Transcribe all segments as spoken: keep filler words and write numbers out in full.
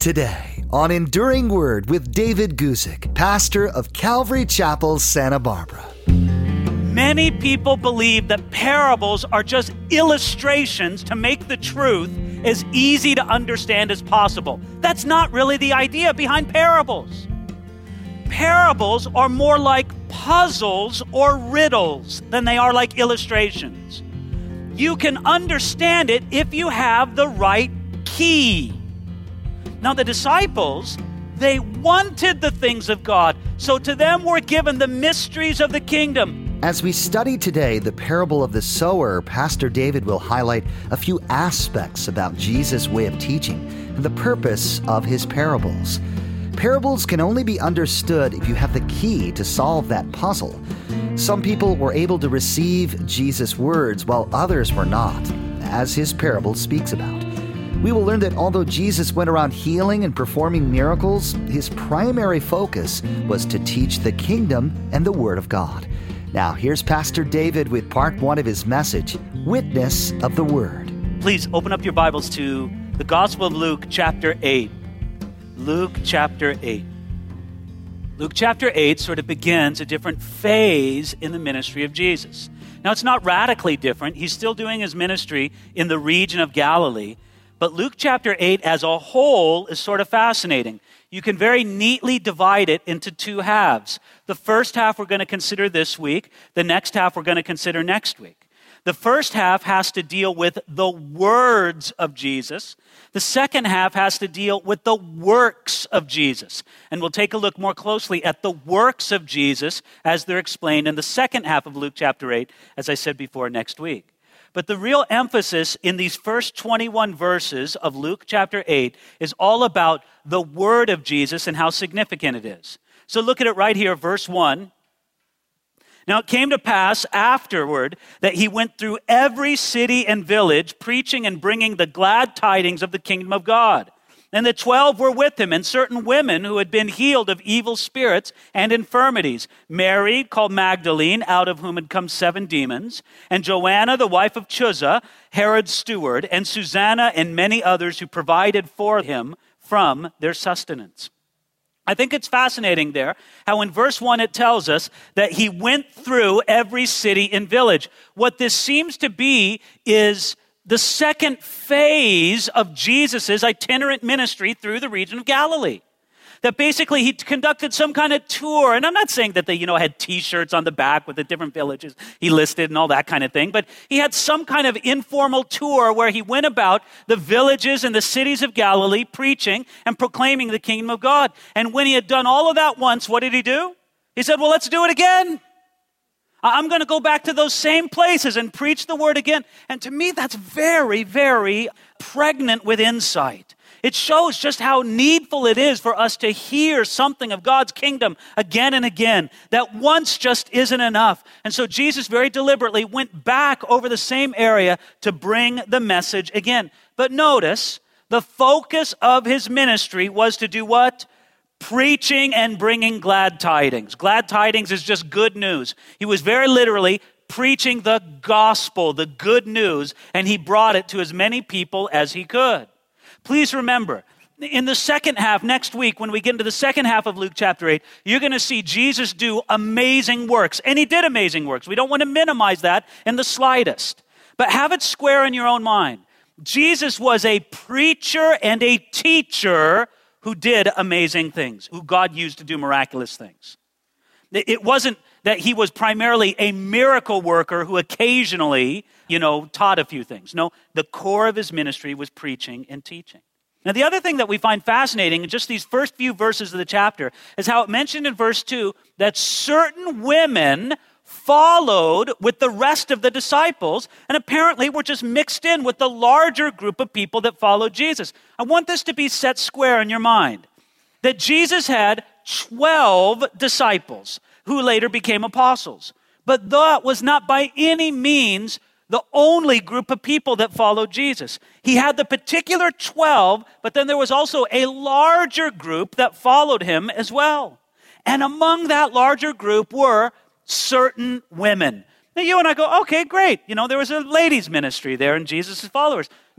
Today on Enduring Word with David Guzik, pastor of Calvary Chapel, Santa Barbara. Many people believe that parables are just illustrations to make the truth as easy to understand as possible. That's not really the idea behind parables. Parables are more like puzzles or riddles than they are like illustrations. You can understand it if you have the right key. Now, the disciples, they wanted the things of God, so to them were given the mysteries of the kingdom. As we study today the parable of the sower, Pastor David will highlight a few aspects about Jesus' way of teaching and the purpose of his parables. Parables can only be understood if you have the key to solve that puzzle. Some people were able to receive Jesus' words while others were not, as his parable speaks about. We will learn that although Jesus went around healing and performing miracles, his primary focus was to teach the kingdom and the Word of God. Now, here's Pastor David with part one of his message, Witness of the Word. Please open up your Bibles to the Gospel of Luke, chapter eight. Luke, chapter eight. Luke, chapter eight sort of begins a different phase in the ministry of Jesus. Now, it's not radically different. He's still doing his ministry in the region of Galilee. But Luke chapter eight as a whole is sort of fascinating. You can very neatly divide it into two halves. The first half we're going to consider this week. The next half we're going to consider next week. The first half has to deal with the words of Jesus. The second half has to deal with the works of Jesus. And we'll take a look more closely at the works of Jesus as they're explained in the second half of Luke chapter eight, as I said before, next week. But the real emphasis in these first twenty-one verses of Luke chapter eight is all about the word of Jesus and how significant it is. So look at it right here, verse one. Now it came to pass afterward that he went through every city and village, preaching and bringing the glad tidings of the kingdom of God. And the twelve were with him, and certain women who had been healed of evil spirits and infirmities. Mary, called Magdalene, out of whom had come seven demons, and Joanna, the wife of Chuza, Herod's steward, and Susanna, and many others who provided for him from their sustenance. I think it's fascinating there how in verse one it tells us that he went through every city and village. What this seems to be is the second phase of Jesus' itinerant ministry through the region of Galilee. That basically he conducted some kind of tour. And I'm not saying that they, you know, had T-shirts on the back with the different villages he listed and all that kind of thing. But he had some kind of informal tour where he went about the villages and the cities of Galilee preaching and proclaiming the kingdom of God. And when he had done all of that once, what did he do? He said, well, let's do it again. I'm going to go back to those same places and preach the word again. And to me, that's very, very pregnant with insight. It shows just how needful it is for us to hear something of God's kingdom again and again. That once just isn't enough. And so Jesus very deliberately went back over the same area to bring the message again. But notice, the focus of his ministry was to do what? Preaching and bringing glad tidings. Glad tidings is just good news. He was very literally preaching the gospel, the good news, and he brought it to as many people as he could. Please remember, in the second half, next week, when we get into the second half of Luke chapter eight, you're going to see Jesus do amazing works. And he did amazing works. We don't want to minimize that in the slightest. But have it square in your own mind. Jesus was a preacher and a teacher who did amazing things, who God used to do miraculous things. It wasn't that he was primarily a miracle worker who occasionally, you know, taught a few things. No, the core of his ministry was preaching and teaching. Now, the other thing that we find fascinating in just these first few verses of the chapter is how it mentioned in verse two that certain women followed with the rest of the disciples and apparently were just mixed in with the larger group of people that followed Jesus. I want this to be set square in your mind, that Jesus had twelve disciples who later became apostles. But that was not by any means the only group of people that followed Jesus. He had the particular twelve, but then there was also a larger group that followed him as well. And among that larger group were certain women. Now you and I go, okay, great. You know, there was a ladies' ministry there in Jesus' followers.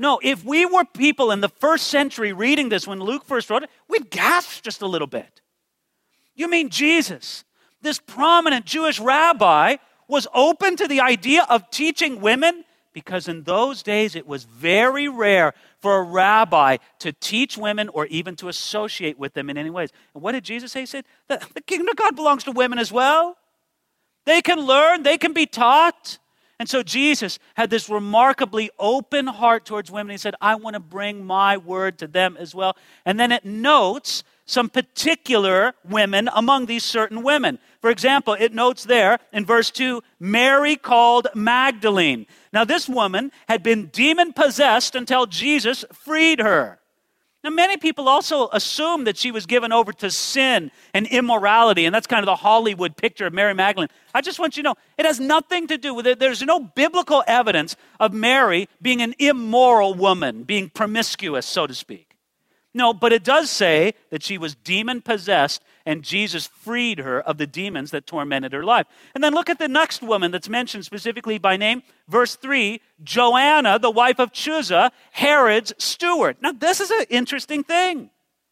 No, if we were people in the first century reading this when Luke first wrote it, we'd gasp just a little bit. You mean Jesus, this prominent Jewish rabbi, was open to the idea of teaching women? Because in those days, it was very rare for a rabbi to teach women or even to associate with them in any ways. And what did Jesus say? He said, the, the kingdom of God belongs to women as well. They can learn, they can be taught. And so Jesus had this remarkably open heart towards women. He said, I want to bring my word to them as well. And then it notes some particular women among these certain women. For example, it notes there in verse two, Mary called Magdalene. Now this woman had been demon-possessed until Jesus freed her. Now many people also assume that she was given over to sin and immorality, and that's kind of the Hollywood picture of Mary Magdalene. I just want you to know, it has nothing to do with it. There's no biblical evidence of Mary being an immoral woman, being promiscuous, so to speak. No, but it does say that she was demon-possessed and Jesus freed her of the demons that tormented her life. And then look at the next woman that's mentioned specifically by name. Verse three, Joanna, the wife of Chuza, Herod's steward. Now, this is an interesting thing.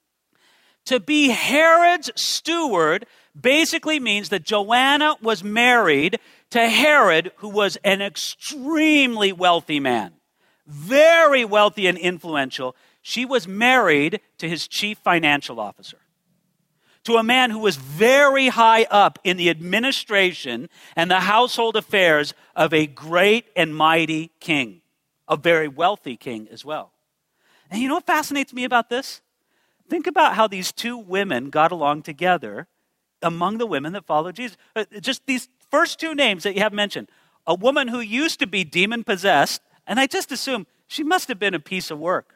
To be Herod's steward basically means that Joanna was married to Herod, who was an extremely wealthy man, very wealthy and influential. She was married to his chief financial officer, to a man who was very high up in the administration and the household affairs of a great and mighty king, a very wealthy king as well. And you know what fascinates me about this? Think about how these two women got along together among the women that followed Jesus. Just these first two names that you have mentioned. A woman who used to be demon-possessed, and I just assume she must have been a piece of work.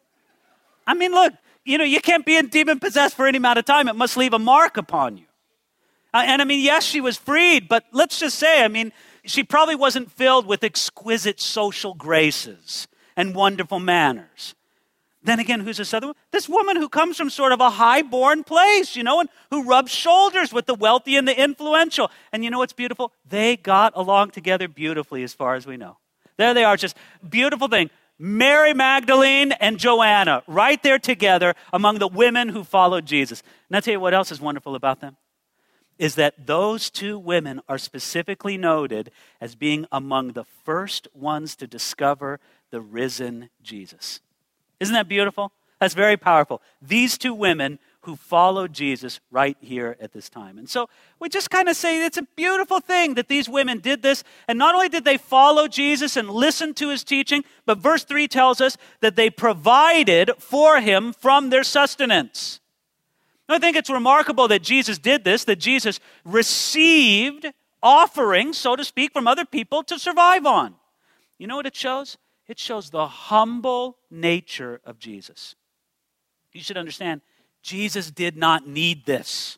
I mean, look, you know, you can't be demon-possessed for any amount of time. It must leave a mark upon you. Uh, and I mean, yes, she was freed, but let's just say, I mean, she probably wasn't filled with exquisite social graces and wonderful manners. Then again, who's this other one? This woman who comes from sort of a high-born place, you know, and who rubs shoulders with the wealthy and the influential. And you know what's beautiful? They got along together beautifully as far as we know. There they are, just beautiful thing. Mary Magdalene and Joanna, right there together among the women who followed Jesus. And I'll tell you what else is wonderful about them, is that those two women are specifically noted as being among the first ones to discover the risen Jesus. Isn't that beautiful? That's very powerful. These two women who followed Jesus right here at this time. And so we just kind of say it's a beautiful thing that these women did this. And not only did they follow Jesus and listen to his teaching, but verse three tells us that they provided for him from their sustenance. I think it's remarkable that Jesus did this, that Jesus received offerings, so to speak, from other people to survive on. You know what it shows? It shows the humble nature of Jesus. You should understand, Jesus did not need this.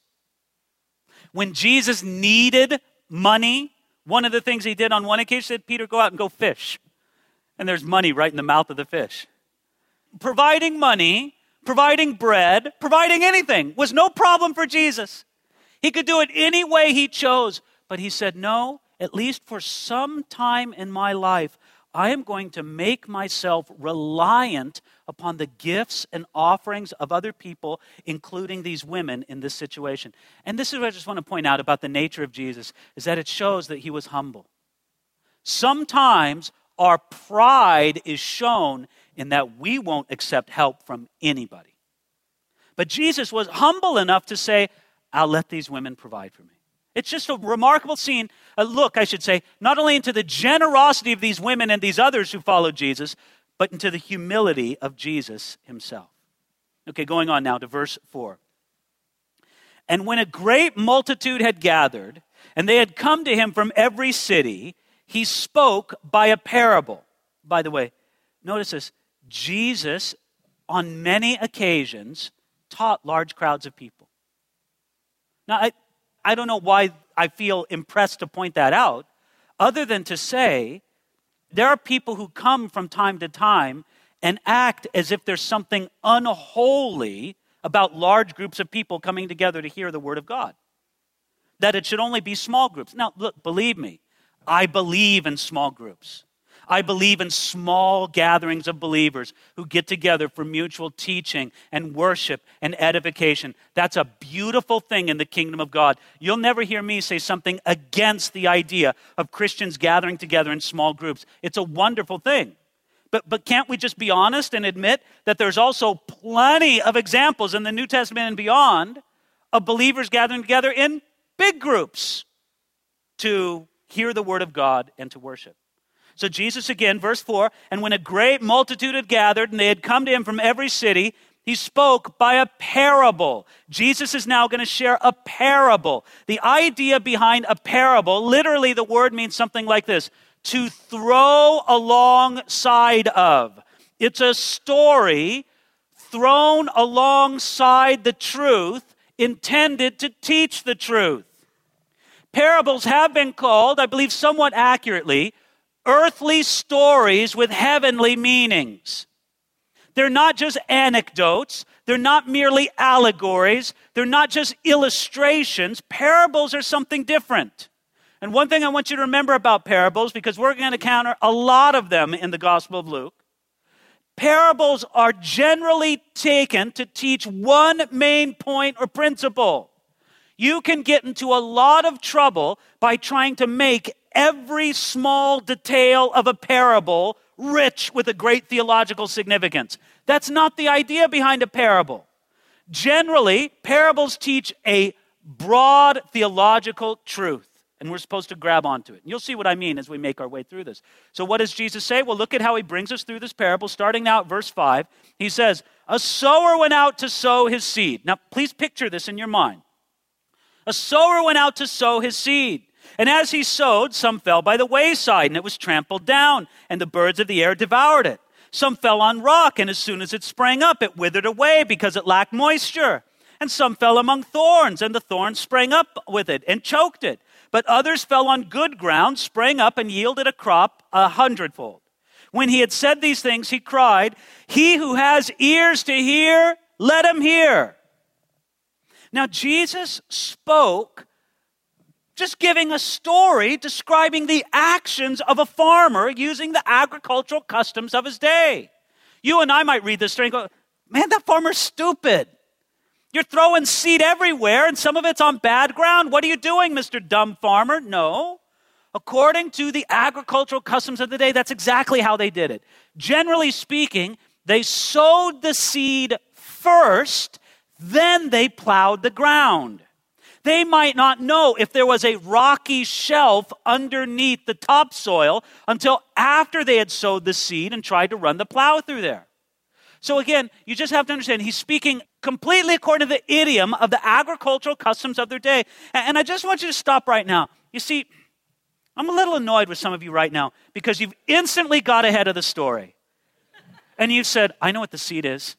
When Jesus needed money, one of the things he did on one occasion, said, Peter, go out and go fish. And there's money right in the mouth of the fish. Providing money, providing bread, providing anything was no problem for Jesus. He could do it any way he chose. But he said, no, at least for some time in my life, I am going to make myself reliant upon the gifts and offerings of other people, including these women in this situation. And this is what I just want to point out about the nature of Jesus, is that it shows that he was humble. Sometimes our pride is shown in that we won't accept help from anybody. But Jesus was humble enough to say, I'll let these women provide for me. It's just a remarkable scene, a look, I should say, not only into the generosity of these women and these others who followed Jesus, but into the humility of Jesus himself. Okay, going on now to verse four. And when a great multitude had gathered, and they had come to him from every city, he spoke by a parable. By the way, notice this. Jesus, on many occasions, taught large crowds of people. Now, I... I don't know why I feel impressed to point that out, other than to say there are people who come from time to time and act as if there's something unholy about large groups of people coming together to hear the word of God. That it should only be small groups. Now, look, believe me, I believe in small groups. I believe in small gatherings of believers who get together for mutual teaching and worship and edification. That's a beautiful thing in the kingdom of God. You'll never hear me say something against the idea of Christians gathering together in small groups. It's a wonderful thing. But, but can't we just be honest and admit that there's also plenty of examples in the New Testament and beyond of believers gathering together in big groups to hear the word of God and to worship? So Jesus again, verse four, and when a great multitude had gathered and they had come to him from every city, he spoke by a parable. Jesus is now going to share a parable. The idea behind a parable, literally the word means something like this: to throw alongside of. It's a story thrown alongside the truth, intended to teach the truth. Parables have been called, I believe somewhat accurately, earthly stories with heavenly meanings. They're not just anecdotes. They're not merely allegories. They're not just illustrations. Parables are something different. And one thing I want you to remember about parables, because we're going to encounter a lot of them in the Gospel of Luke, parables are generally taken to teach one main point or principle. You can get into a lot of trouble by trying to make every small detail of a parable rich with a great theological significance. That's not the idea behind a parable. Generally, parables teach a broad theological truth, and we're supposed to grab onto it. And you'll see what I mean as we make our way through this. So what does Jesus say? Well, look at how he brings us through this parable. Starting now at verse five, he says, a sower went out to sow his seed. Now, please picture this in your mind. A sower went out to sow his seed. And as he sowed, some fell by the wayside, and it was trampled down, and the birds of the air devoured it. Some fell on rock, and as soon as it sprang up, it withered away because it lacked moisture. And some fell among thorns, and the thorns sprang up with it and choked it. But others fell on good ground, sprang up, and yielded a crop a hundredfold. When he had said these things, he cried, "He who has ears to hear, let him hear." Now, Jesus spoke just giving a story describing the actions of a farmer using the agricultural customs of his day. You and I might read this story and go, man, that farmer's stupid. You're throwing seed everywhere and some of it's on bad ground. What are you doing, Mister Dumb Farmer? No. According to the agricultural customs of the day, that's exactly how they did it. Generally speaking, they sowed the seed first, then they plowed the ground. They might not know if there was a rocky shelf underneath the topsoil until after they had sowed the seed and tried to run the plow through there. So again, you just have to understand, he's speaking completely according to the idiom of the agricultural customs of their day. And I just want you to stop right now. You see, I'm a little annoyed with some of you right now because you've instantly got ahead of the story. And you've said, I know what the seed is.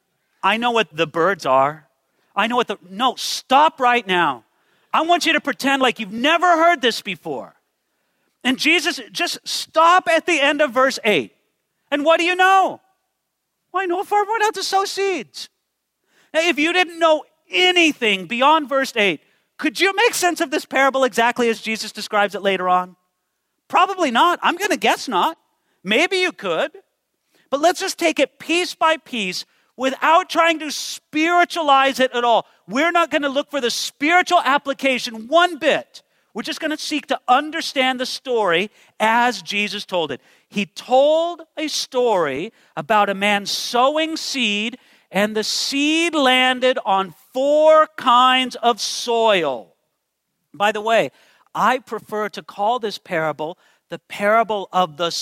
I know what the birds are. I know what the... No, stop right now. I want you to pretend like you've never heard this before. And Jesus, just stop at the end of verse eight. And what do you know? Well, I know a farmer went out to sow seeds. Now, if you didn't know anything beyond verse eight, could you make sense of this parable exactly as Jesus describes it later on? Probably not. I'm going to guess not. Maybe you could. But let's just take it piece by piece without trying to spiritualize it at all. We're not going to look for the spiritual application one bit. We're just going to seek to understand the story as Jesus told it. He told a story about a man sowing seed, and the seed landed on four kinds of soil. By the way, I prefer to call this parable the parable of the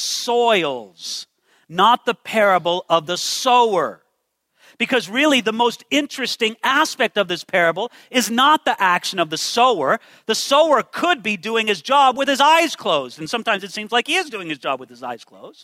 soils, not the parable of the sower. Because really the most interesting aspect of this parable is not the action of the sower. The sower could be doing his job with his eyes closed. And sometimes it seems like he is doing his job with his eyes closed.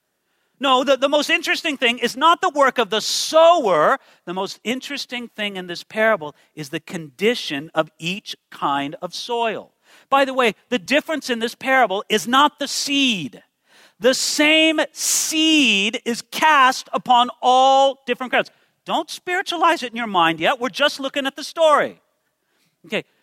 No, the, the most interesting thing is not the work of the sower. The most interesting thing in this parable is the condition of each kind of soil. By the way, the difference in this parable is not the seed. The same seed is cast upon all different grounds. Don't spiritualize it in your mind yet. We're just looking at the story. Okay,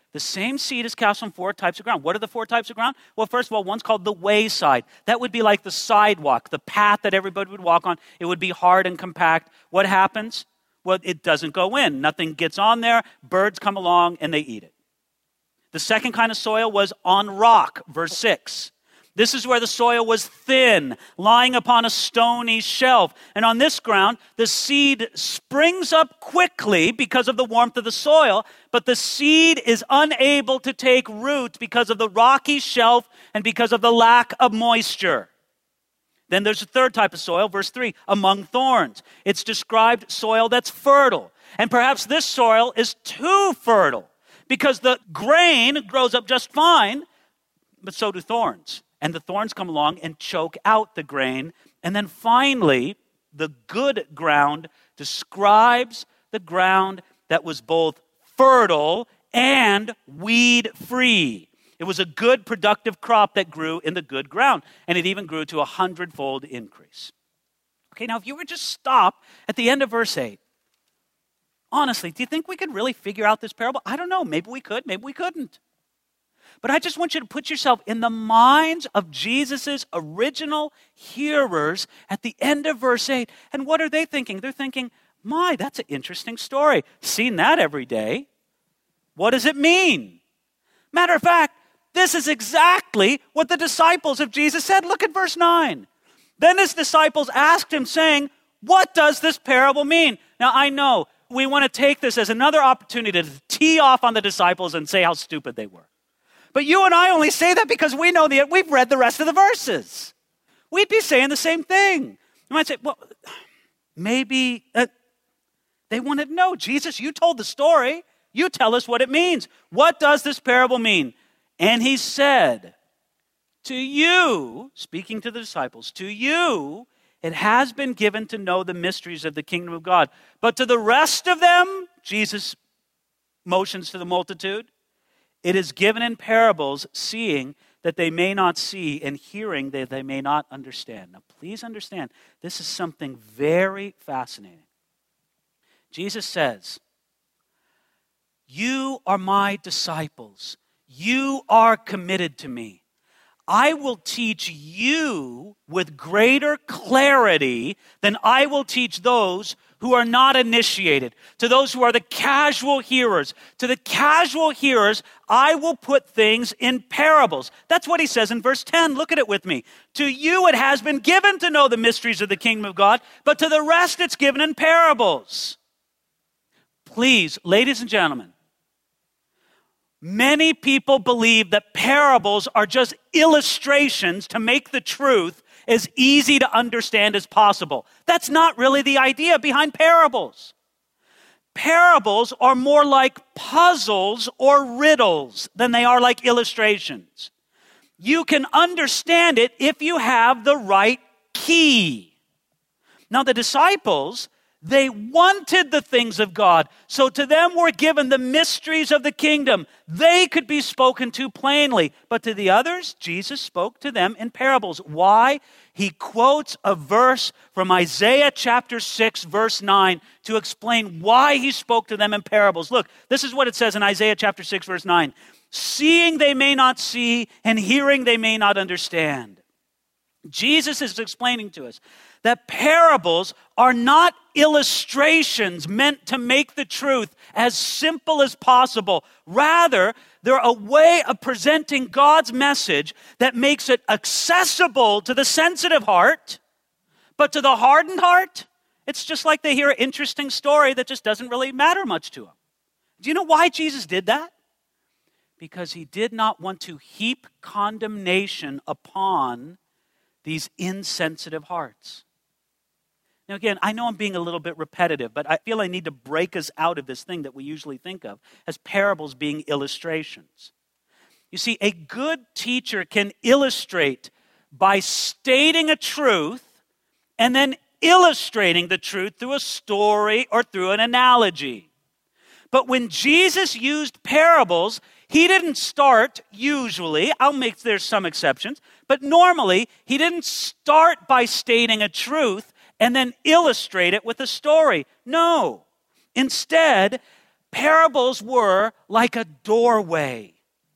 The same seed is cast on four types of ground. What are the four types of ground? Well, first of all, one's called the wayside. That would be like the sidewalk, the path that everybody would walk on. It would be hard and compact. What happens? Well, it doesn't go in. Nothing gets on there. Birds come along and they eat it. The second kind of soil was on rock, verse six. This is where the soil was thin, lying upon a stony shelf. And on this ground, the seed springs up quickly because of the warmth of the soil, but the seed is unable to take root because of the rocky shelf and because of the lack of moisture. Then there's a third type of soil, verse three, among thorns. It's described soil that's fertile. And perhaps this soil is too fertile because the grain grows up just fine, but so do thorns. And the thorns come along and choke out the grain. And then finally, the good ground describes the ground that was both fertile and weed-free. It was a good, productive crop that grew in the good ground. And it even grew to a hundredfold increase. Okay, now if you were just stop at the end of verse eight, honestly, do you think we could really figure out this parable? I don't know. Maybe we could, maybe we couldn't. But I just want you to put yourself in the minds of Jesus' original hearers at the end of verse eight. And what are they thinking? They're thinking, my, that's an interesting story. Seen that every day. What does it mean? Matter of fact, this is exactly what the disciples of Jesus said. Look at verse nine. Then his disciples asked him, saying, what does this parable mean? Now, I know we want to take this as another opportunity to tee off on the disciples and say how stupid they were. But you and I only say that because we know that we've read the rest of the verses. We'd be saying the same thing. You might say, well, maybe uh, they wanted to know, Jesus, you told the story. You tell us what it means. What does this parable mean? And he said, to you, speaking to the disciples, to you, it has been given to know the mysteries of the kingdom of God. But to the rest of them, Jesus motions to the multitude, it is given in parables, seeing that they may not see, and hearing that they may not understand. Now, please understand, this is something very fascinating. Jesus says, you are my disciples. You are committed to me. I will teach you with greater clarity than I will teach those who are not initiated, to those who are the casual hearers. To the casual hearers, I will put things in parables. That's what he says in verse ten. Look at it with me. To you it has been given to know the mysteries of the kingdom of God, but to the rest it's given in parables. Please, ladies and gentlemen, many people believe that parables are just illustrations to make the truth as easy to understand as possible. That's not really the idea behind parables. Parables are more like puzzles or riddles than they are like illustrations. You can understand it if you have the right key. Now, the disciples, they wanted the things of God. So to them were given the mysteries of the kingdom. They could be spoken to plainly. But to the others, Jesus spoke to them in parables. Why? He quotes a verse from Isaiah chapter six, verse nine, to explain why he spoke to them in parables. Look, this is what it says in Isaiah chapter six, verse nine. Seeing they may not see, and hearing they may not understand. Jesus is explaining to us that parables are not illustrations meant to make the truth as simple as possible. Rather, they're a way of presenting God's message that makes it accessible to the sensitive heart, but to the hardened heart, it's just like they hear an interesting story that just doesn't really matter much to them. Do you know why Jesus did that? Because he did not want to heap condemnation upon these insensitive hearts. Now again, I know I'm being a little bit repetitive, but I feel I need to break us out of this thing that we usually think of as parables being illustrations. You see, a good teacher can illustrate by stating a truth and then illustrating the truth through a story or through an analogy. But when Jesus used parables, he didn't start, usually, I'll make, there's some exceptions, but normally he didn't start by stating a truth and then illustrate it with a story. No. Instead, Parables were like a doorway.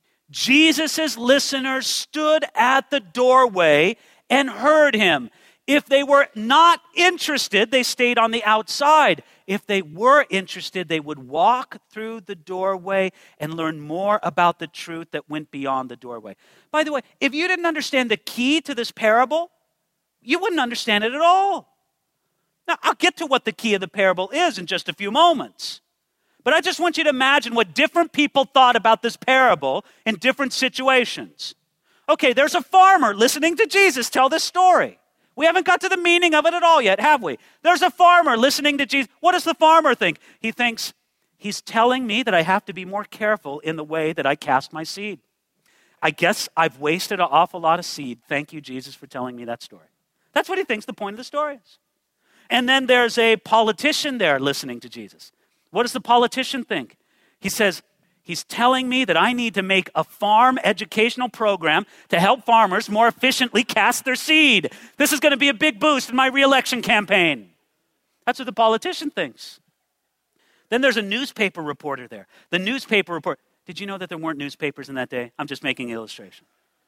Jesus' listeners stood at the doorway and heard him. If they were not interested, they stayed on the outside. If they were interested, they would walk through the doorway and learn more about the truth that went beyond the doorway. By the way, if you didn't understand the key to this parable, you wouldn't understand it at all. Now, I'll get to what the key of the parable is in just a few moments. But I just want you to imagine what different people thought about this parable in different situations. Okay, there's a farmer listening to Jesus tell this story. We haven't got to the meaning of it at all yet, have we? There's a farmer listening to Jesus. What does the farmer think? He thinks, he's telling me that I have to be more careful in the way that I cast my seed. I guess I've wasted an awful lot of seed. Thank you, Jesus, for telling me that story. That's what he thinks the point of the story is. And then there's a politician there listening to Jesus. What does the politician think? He says, he's telling me that I need to make a farm educational program to help farmers more efficiently cast their seed. This is going to be a big boost in my re-election campaign. That's what the politician thinks. Then there's a newspaper reporter there. The newspaper reporter. Did you know that there weren't newspapers in that day? I'm just making an illustration.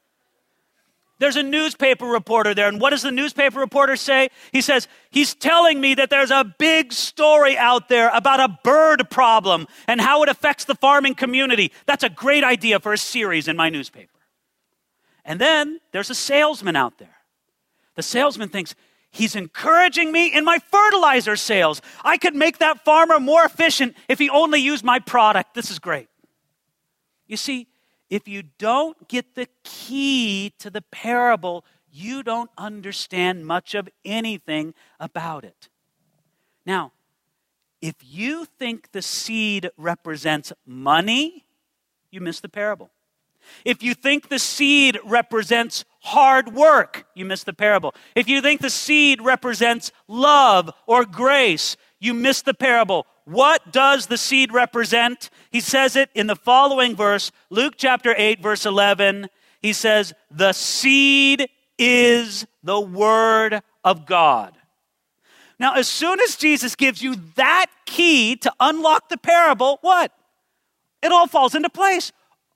There's a newspaper reporter there, and what does the newspaper reporter say? He says, he's telling me that there's a big story out there about a bird problem and how it affects the farming community. That's a great idea for a series in my newspaper. And then there's a salesman out there. The salesman thinks, he's encouraging me in my fertilizer sales. I could make that farmer more efficient if he only used my product. This is great. You see, if you don't get the key to the parable, you don't understand much of anything about it. Now, if you think the seed represents money, you miss the parable. If you think the seed represents hard work, you miss the parable. If you think the seed represents love or grace, you miss the parable. What does the seed represent? He says it in the following verse, Luke chapter eight, verse eleven. He says, the seed is the word of God. Now, as soon as Jesus gives you that key to unlock the parable, what? It all falls into place.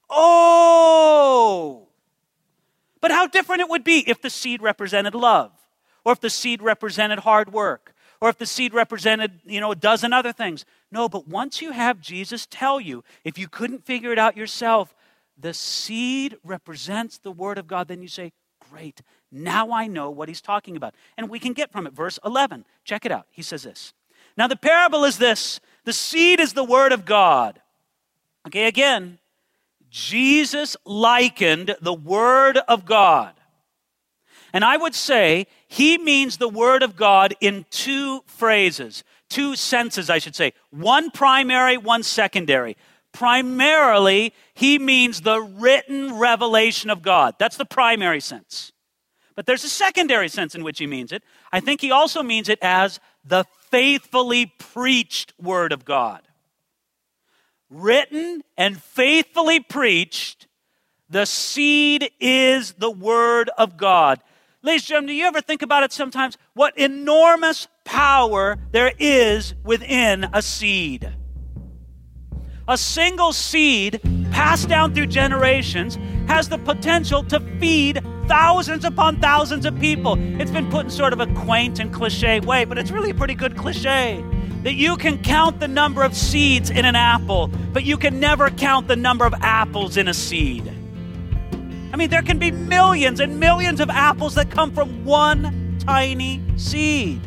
Oh! But how different it would be if the seed represented love, or if the seed represented hard work, or if the seed represented, you know, a dozen other things. No, but once you have Jesus tell you, if you couldn't figure it out yourself, the seed represents the word of God, then you say, great, now I know what he's talking about. And we can get from it. Verse eleven, check it out. He says this. Now the parable is this. The seed is the word of God. Okay, again, Jesus likened the word of God. And I would say he means the word of God in two phrases, two senses, I should say. One primary, one secondary. Primarily, he means the written revelation of God. That's the primary sense. But there's a secondary sense in which he means it. I think he also means it as the faithfully preached word of God. Written and faithfully preached, the seed is the word of God. Ladies and gentlemen, do you ever think about it sometimes? What enormous power there is within a seed. A single seed passed down through generations has the potential to feed thousands upon thousands of people. It's been put in sort of a quaint and cliche way, but it's really a pretty good cliche. That you can count the number of seeds in an apple, but you can never count the number of apples in a seed. I mean, there can be millions and millions of apples that come from one tiny seed.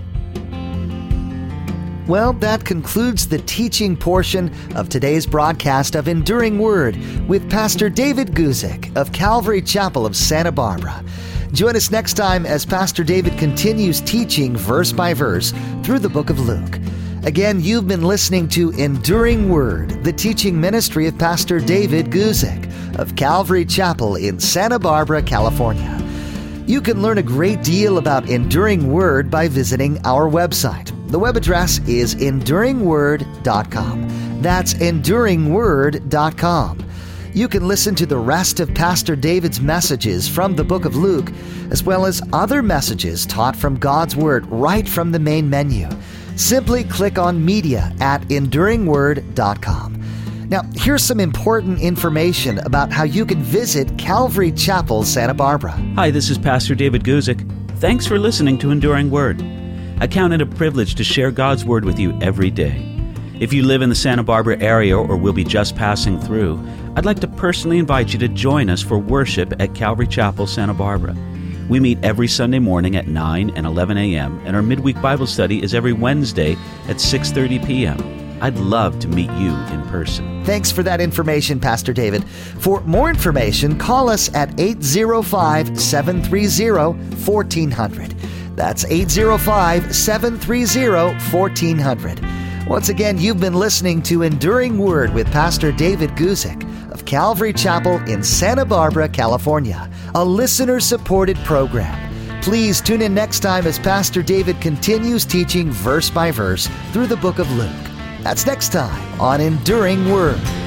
Well, that concludes the teaching portion of today's broadcast of Enduring Word with Pastor David Guzik of Calvary Chapel of Santa Barbara. Join us next time as Pastor David continues teaching verse by verse through the book of Luke. Again, you've been listening to Enduring Word, the teaching ministry of Pastor David Guzik of Calvary Chapel in Santa Barbara, California. You can learn a great deal about Enduring Word by visiting our website. The web address is enduring word dot com. That's enduring word dot com. You can listen to the rest of Pastor David's messages from the book of Luke, as well as other messages taught from God's Word right from the main menu. Simply click on Media at enduring word dot com. Now, here's some important information about how you can visit Calvary Chapel, Santa Barbara. Hi, this is Pastor David Guzik. Thanks for listening to Enduring Word. I count it a privilege to share God's Word with you every day. If you live in the Santa Barbara area or will be just passing through, I'd like to personally invite you to join us for worship at Calvary Chapel, Santa Barbara. We meet every Sunday morning at nine and eleven a.m., and our midweek Bible study is every Wednesday at six thirty p.m. I'd love to meet you in person. Thanks for that information, Pastor David. For more information, call us at eight oh five, seven three oh, one four zero zero. That's eight oh five, seven three oh, one four zero zero. Once again, you've been listening to Enduring Word with Pastor David Guzik of Calvary Chapel in Santa Barbara, California, a listener-supported program. Please tune in next time as Pastor David continues teaching verse by verse through the book of Luke. That's next time on Enduring Word.